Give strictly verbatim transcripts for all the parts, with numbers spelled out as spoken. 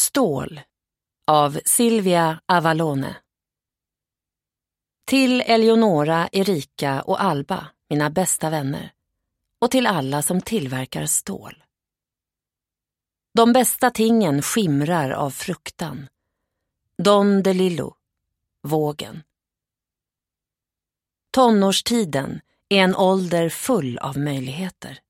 Stål av Silvia Avalone. Till Eleonora, Erika och Alba, mina bästa vänner, och till alla som tillverkar stål. De bästa tingen skimrar av fruktan. Don DeLillo, vågen. Tonårstiden är en ålder full av möjligheter.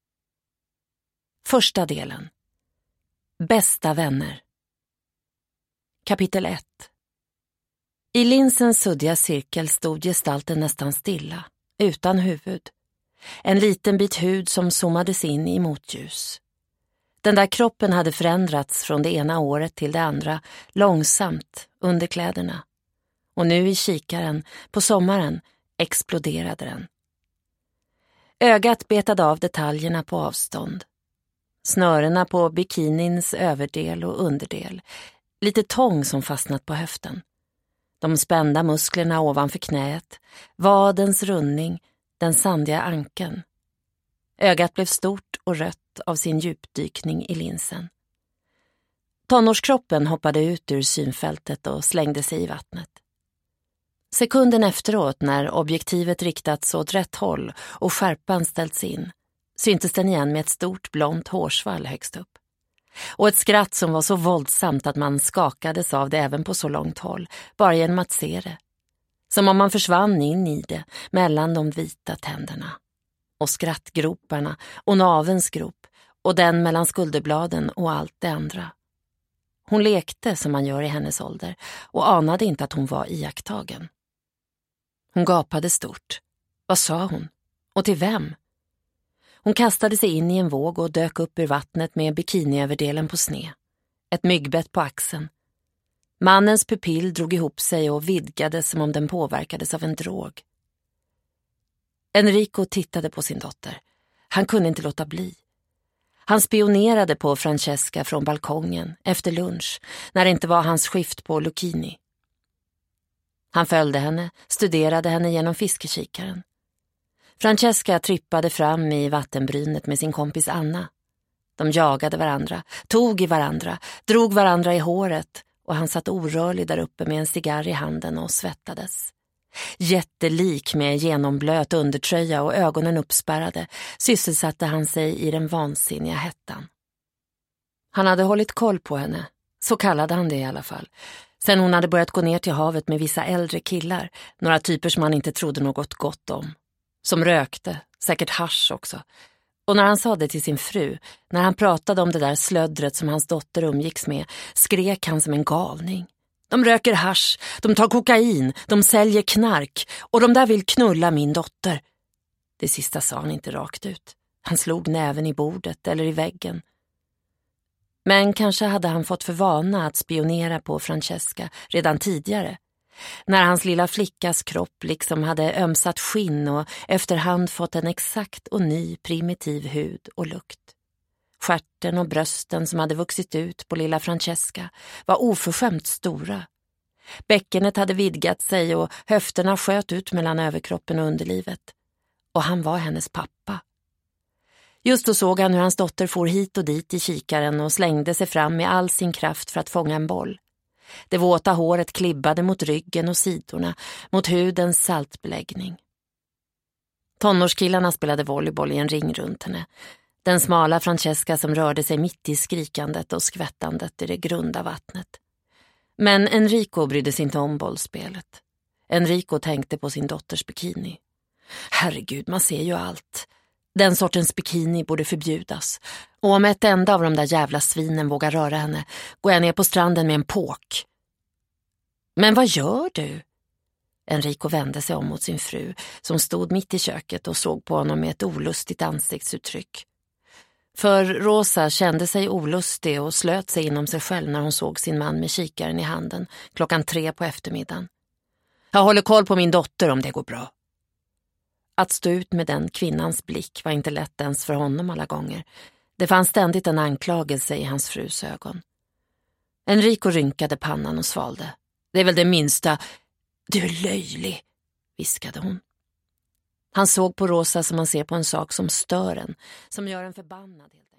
Första delen. Bästa vänner. Kapitel ett. I linsens suddiga cirkel stod gestalten nästan stilla, utan huvud. En liten bit hud som zoomades in i motljus. Den där kroppen hade förändrats från det ena året till det andra, långsamt under kläderna. Och nu i kikaren, på sommaren, exploderade den. Ögat betade av detaljerna på avstånd. Snörena på bikinins överdel och underdel. Lite tång som fastnat på höften. De spända musklerna ovanför knät. Vadens rundning, den sandiga ankeln. Ögat blev stort och rött av sin djupdykning i linsen. Tonårskroppen hoppade ut ur synfältet och slängde sig i vattnet. Sekunden efteråt, när objektivet riktats åt rätt håll och skärpan ställts in, syntes den igen med ett stort blont hårsvall högst upp. Och ett skratt som var så våldsamt att man skakades av det även på så långt håll, bara genom att se det. Som om man försvann in i det mellan de vita tänderna. Och skrattgroparna och navens grop och den mellan skulderbladen och allt det andra. Hon lekte som man gör i hennes ålder och anade inte att hon var iakttagen. Hon gapade stort. Vad sa hon? Och till vem? Hon kastade sig in i en våg och dök upp ur vattnet med bikiniöverdelen på sne. Ett myggbett på axeln. Mannens pupill drog ihop sig och vidgades som om den påverkades av en drog. Enrico tittade på sin dotter. Han kunde inte låta bli. Han spionerade på Francesca från balkongen efter lunch, när det inte var hans skift på Lucchini. Han följde henne, studerade henne genom fiskekikaren. Francesca trippade fram i vattenbrynet med sin kompis Anna. De jagade varandra, tog i varandra, drog varandra i håret och han satt orörlig där uppe med en cigarr i handen och svettades. Jättelik med genomblöt undertröja och ögonen uppspärrade sysselsatte han sig i den vansinniga hettan. Han hade hållit koll på henne, så kallade han det i alla fall. Sen hon hade börjat gå ner till havet med vissa äldre killar, några typer som han inte trodde något gott om. Som rökte, säkert hasch också. Och när han sa det till sin fru, när han pratade om det där slöddret som hans dotter umgicks med, skrek han som en galning. De röker hasch, de tar kokain, de säljer knark och de där vill knulla min dotter. Det sista sa han inte rakt ut. Han slog näven i bordet eller i väggen. Men kanske hade han fått för vana att spionera på Francesca redan tidigare. När hans lilla flickas kropp liksom hade ömsat skinn och efterhand fått en exakt och ny primitiv hud och lukt. Stjärten och brösten som hade vuxit ut på lilla Francesca var oförskämt stora. Bäckenet hade vidgat sig och höfterna sköt ut mellan överkroppen och underlivet. Och han var hennes pappa. Just då såg han hur hans dotter for hit och dit i kikaren och slängde sig fram med all sin kraft för att fånga en boll. Det våta håret klibbade mot ryggen och sidorna, mot hudens saltbeläggning. Tonårskillarna spelade volleyboll i en ring runt henne. Den smala Francesca som rörde sig mitt i skrikandet och skvättandet i det grunda vattnet. Men Enrico brydde sig inte om bollspelet. Enrico tänkte på sin dotters bikini. Herregud, man ser ju allt. Den sortens bikini borde förbjudas. Och om ett enda av de där jävla svinen vågar röra henne, går jag ner på stranden med en påk. Men vad gör du? Enrico vände sig om mot sin fru, som stod mitt i köket och såg på honom med ett olustigt ansiktsuttryck. För Rosa kände sig olustig och slöt sig inom sig själv när hon såg sin man med kikaren i handen klockan tre på eftermiddagen. Jag håller koll på min dotter om det går bra. Att stå ut med den kvinnans blick var inte lätt ens för honom alla gånger. Det fanns ständigt en anklagelse i hans frus ögon. Enrico rynkade pannan och svalde. Det är väl det minsta. Du är löjlig, viskade hon. Han såg på Rosa som man ser på en sak som stör en, som gör en förbannad helt enkelt.